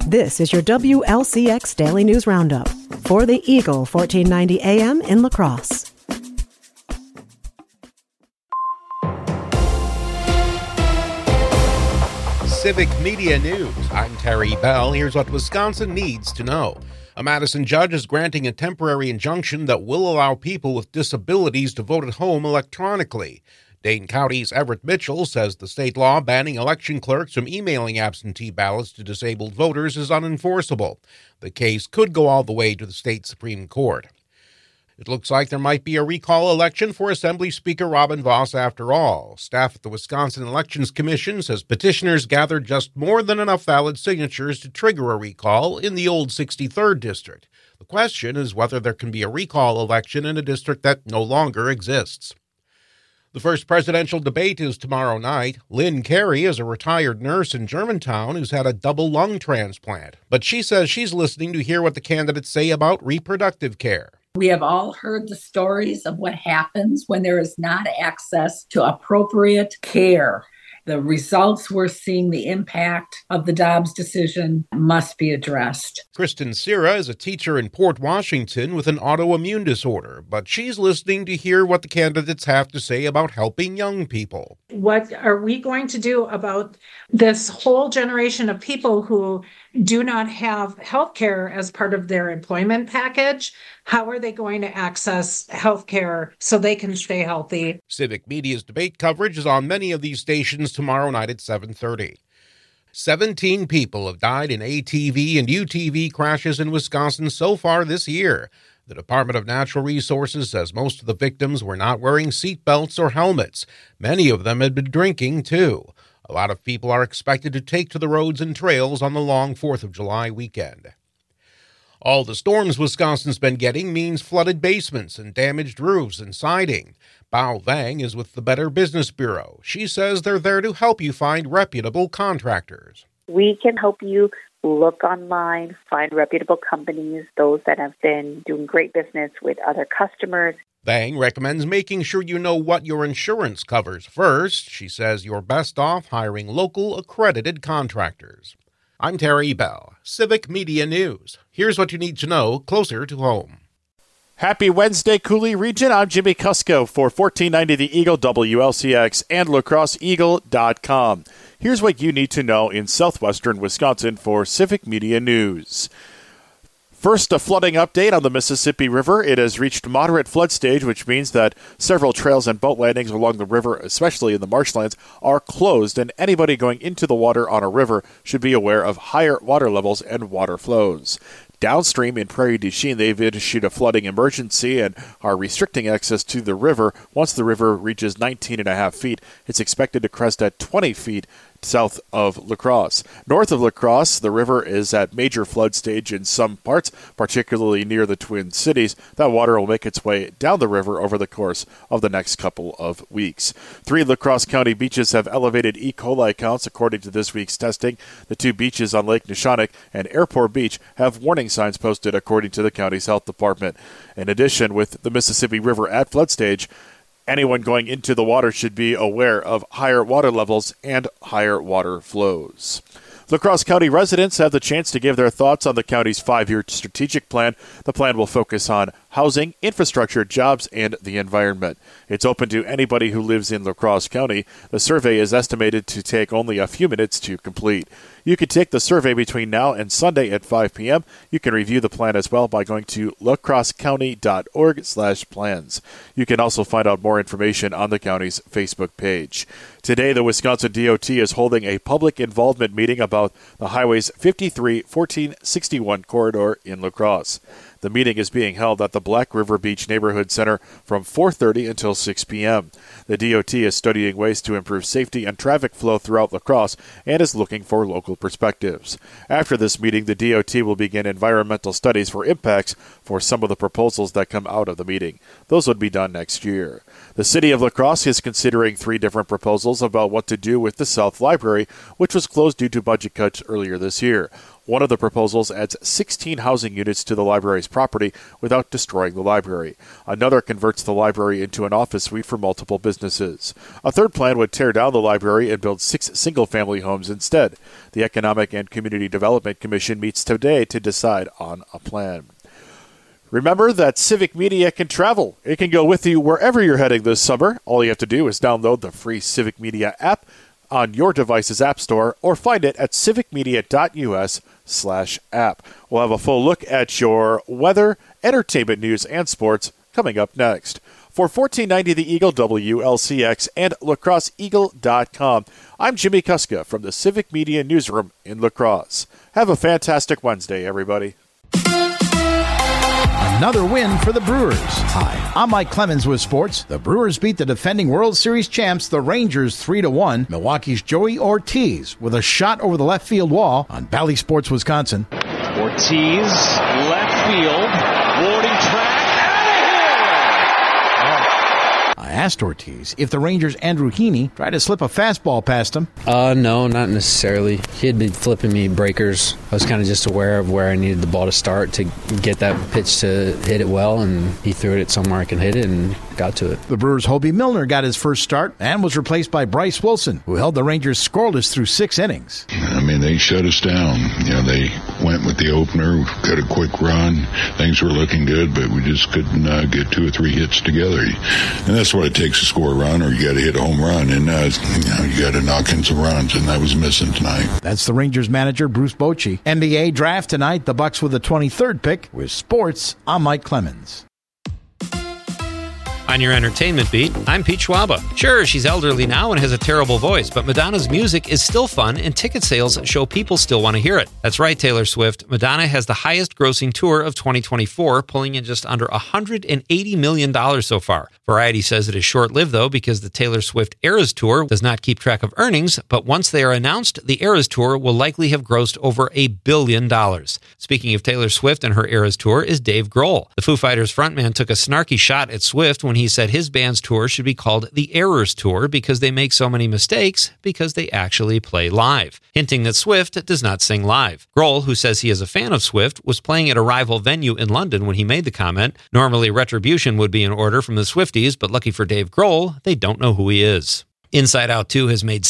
This is your WLCX Daily News Roundup for the Eagle 1490 AM in La Crosse. Civic Media News. I'm Terry Bell. Here's what Wisconsin needs to know. A Madison judge is granting a temporary injunction that will allow people with disabilities to vote at home electronically. Dane County's Everett Mitchell says the state law banning election clerks from emailing absentee ballots to disabled voters is unenforceable. The case could go all the way to the state Supreme Court. It looks like there might be a recall election for Assembly Speaker Robin Vos after all. Staff at the Wisconsin Elections Commission says petitioners gathered just more than enough valid signatures to trigger a recall in the old 63rd district. The question is whether there can be a recall election in a district that no longer exists. The first presidential debate is tomorrow night. Lynn Carey is a retired nurse in Germantown who's had a double lung transplant, but she says she's listening to hear what the candidates say about reproductive care. We have all heard the stories of what happens when there is not access to appropriate care. The results we're seeing, the impact of the Dobbs decision must be addressed. Kristen Sira is a teacher in Port Washington with an autoimmune disorder, but she's listening to hear what the candidates have to say about helping young people. What are we going to do about this whole generation of people who do not have health care as part of their employment package? How are they going to access health care so they can stay healthy? Civic Media's debate coverage is on many of these stations tomorrow night at 7:30. 17 people have died in ATV and UTV crashes in Wisconsin so far this year. The Department of Natural Resources says most of the victims were not wearing seat belts or helmets. Many of them had been drinking, too. A lot of people are expected to take to the roads and trails on the long 4th of July weekend. All the storms Wisconsin's been getting means flooded basements and damaged roofs and siding. Bao Vang is with the Better Business Bureau. She says they're there to help you find reputable contractors. We can help you look online, find reputable companies, those that have been doing great business with other customers. Vang recommends making sure you know what your insurance covers first. She says you're best off hiring local accredited contractors. I'm Terry Bell, Civic Media News. Here's what you need to know closer to home. Happy Wednesday, Cooley Region. I'm Jimmy Cusco for 1490 The Eagle, WLCX, and LaCrosseEagle.com. Here's what you need to know in southwestern Wisconsin for Civic Media News. First, a flooding update on the Mississippi River. It has reached moderate flood stage, which means that several trails and boat landings along the river, especially in the marshlands, are closed, and anybody going into the water on a river should be aware of higher water levels and water flows. Downstream in Prairie du Chien, they've issued a flooding emergency and are restricting access to the river. Once the river reaches 19.5 feet, it's expected to crest at 20 feet south of La Crosse. North of La Crosse, the river is at major flood stage in some parts, particularly near the Twin Cities. That water will make its way down the river over the course of the next couple of weeks. 3 La Crosse County beaches have elevated E. coli counts according to this week's testing. The 2 beaches on Lake Neshonoc and Airport Beach have warning signs posted according to the county's health department. In addition, with the Mississippi River at flood stage, anyone going into the water should be aware of higher water levels and higher water flows. La Crosse County residents have the chance to give their thoughts on the county's 5-year strategic plan. The plan will focus on housing, infrastructure, jobs, and the environment. It's open to anybody who lives in La Crosse County. The survey is estimated to take only a few minutes to complete. You can take the survey between now and Sunday at 5 p.m. You can review the plan as well by going to lacrossecounty.org/plans. You can also find out more information on the county's Facebook page. Today, the Wisconsin DOT is holding a public involvement meeting about the Highways 53, 14, 61 corridor in La Crosse. The meeting is being held at the Black River Beach Neighborhood Center from 4:30 until 6 p.m. The DOT is studying ways to improve safety and traffic flow throughout La Crosse and is looking for local perspectives. After this meeting, the DOT will begin environmental studies for impacts for some of the proposals that come out of the meeting. Those would be done next year. The city of La Crosse is considering 3 different proposals proposals about what to do with the South Library, which was closed due to budget cuts earlier this year. One of the proposals adds 16 housing units to the library's property without destroying the library. Another converts the library into an office suite for multiple businesses. A third plan would tear down the library and build 6 single-family homes instead. The Economic and Community Development Commission meets today to decide on a plan. Remember that Civic Media can travel. It can go with you wherever you're heading this summer. All you have to do is download the free Civic Media app on your device's app store or find it at civicmedia.us/app. We'll have a full look at your weather, entertainment news, and sports coming up next. For 1490 The Eagle, WLCX, and lacrosseeagle.com, I'm Jimmy Kuska from the Civic Media Newsroom in La Crosse. Have a fantastic Wednesday, everybody. Another win for the Brewers. Hi, I'm Mike Clemens with sports. The Brewers beat the defending World Series champs, the Rangers, 3-1. Milwaukee's Joey Ortiz with a shot over the left field wall on Bally Sports, Wisconsin. Ortiz, left field, boarding track, I asked Ortiz if the Rangers' Andrew Heaney tried to slip a fastball past him. No, not necessarily. He had been flipping me breakers. I was kind of just aware of where I needed the ball to start to get that pitch to hit it well, and he threw it somewhere I can hit it and got to it. The Brewers' Hobie Milner got his first start and was replaced by Bryce Wilson, who held the Rangers scoreless through 6 innings. I mean, they shut us down. They went with the opener, got a quick run. Things were looking good, but we just couldn't get 2 or 3 hits together. And that's what it takes to score a run, or you got to hit a home run, and you got to knock in some runs, and that was missing tonight. That's the Rangers manager, Bruce Bochy. NBA draft tonight, the Bucks with the 23rd pick. With sports, I'm Mike Clemens. On your entertainment beat, I'm Pete Schwaba. Sure, she's elderly now and has a terrible voice, but Madonna's music is still fun and ticket sales show people still want to hear it. That's right, Taylor Swift. Madonna has the highest grossing tour of 2024, pulling in just under $180 million so far. Variety says it is short-lived, though, because the Taylor Swift Eras Tour does not keep track of earnings, but once they are announced, the Eras Tour will likely have grossed over $1 billion. Speaking of Taylor Swift and her Eras Tour is Dave Grohl. The Foo Fighters frontman took a snarky shot at Swift when he said his band's tour should be called the Errors Tour because they make so many mistakes because they actually play live, hinting that Swift does not sing live. Grohl, who says he is a fan of Swift, was playing at a rival venue in London when he made the comment. Normally, retribution would be in order from the Swifties, but lucky for Dave Grohl, they don't know who he is. Inside Out 2 has made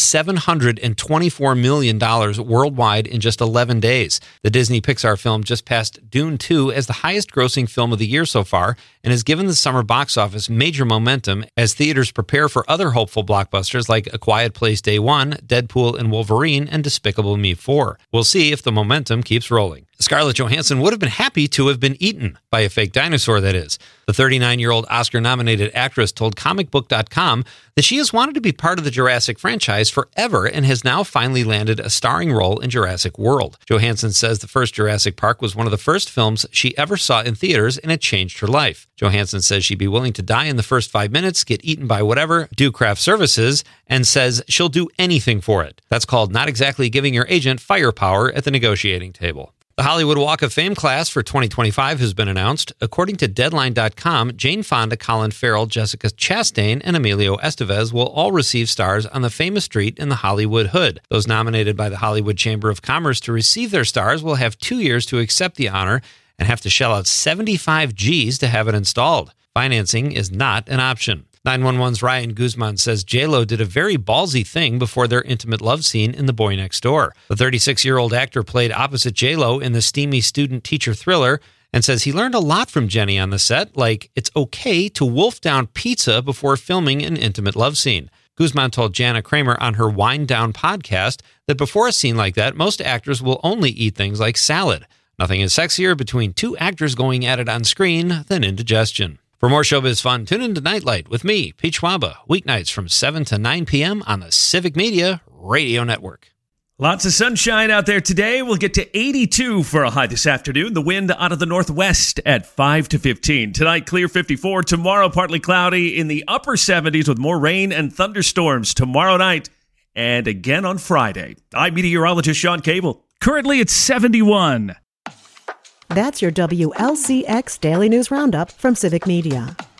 $724 million worldwide in just 11 days. The Disney Pixar film just passed Dune 2 as the highest-grossing film of the year so far and has given the summer box office major momentum as theaters prepare for other hopeful blockbusters like A Quiet Place Day 1, Deadpool and Wolverine, and Despicable Me 4. We'll see if the momentum keeps rolling. Scarlett Johansson would have been happy to have been eaten by a fake dinosaur, that is. The 39-year-old Oscar-nominated actress told comicbook.com that she has wanted to be part of the Jurassic franchise forever and has now finally landed a starring role in Jurassic World. Johansson says the first Jurassic Park was one of the first films she ever saw in theaters, and it changed her life. Johansson says she'd be willing to die in the first 5 minutes, get eaten by whatever, do craft services, and says she'll do anything for it. That's called not exactly giving your agent firepower at the negotiating table. The Hollywood Walk of Fame class for 2025 has been announced. According to Deadline.com, Jane Fonda, Colin Farrell, Jessica Chastain, and Emilio Estevez will all receive stars on the famous street in the Hollywood Hood. Those nominated by the Hollywood Chamber of Commerce to receive their stars will have 2 years to accept the honor and have to shell out 75 G's to have it installed. Financing is not an option. 911's Ryan Guzman says J-Lo did a very ballsy thing before their intimate love scene in The Boy Next Door. The 36-year-old actor played opposite J-Lo in the steamy student-teacher thriller and says he learned a lot from Jenny on the set, like it's okay to wolf down pizza before filming an intimate love scene. Guzman told Jana Kramer on her Wind Down podcast that before a scene like that, most actors will only eat things like salad. Nothing is sexier between 2 actors going at it on screen than indigestion. For more showbiz fun, tune into Nightlight with me, Pete Schwaba, weeknights from 7 to 9 p.m. on the Civic Media Radio Network. Lots of sunshine out there today. We'll get to 82 for a high this afternoon. The wind out of the northwest at 5 to 15. Tonight, clear 54. Tomorrow, partly cloudy in the upper 70s with more rain and thunderstorms tomorrow night and again on Friday. I'm meteorologist Sean Cable. Currently, it's 71. That's your WLCX Daily News Roundup from Civic Media.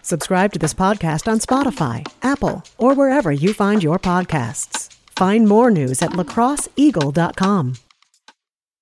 Subscribe to this podcast on Spotify, Apple, or wherever you find your podcasts. Find more news at lacrosseeagle.com.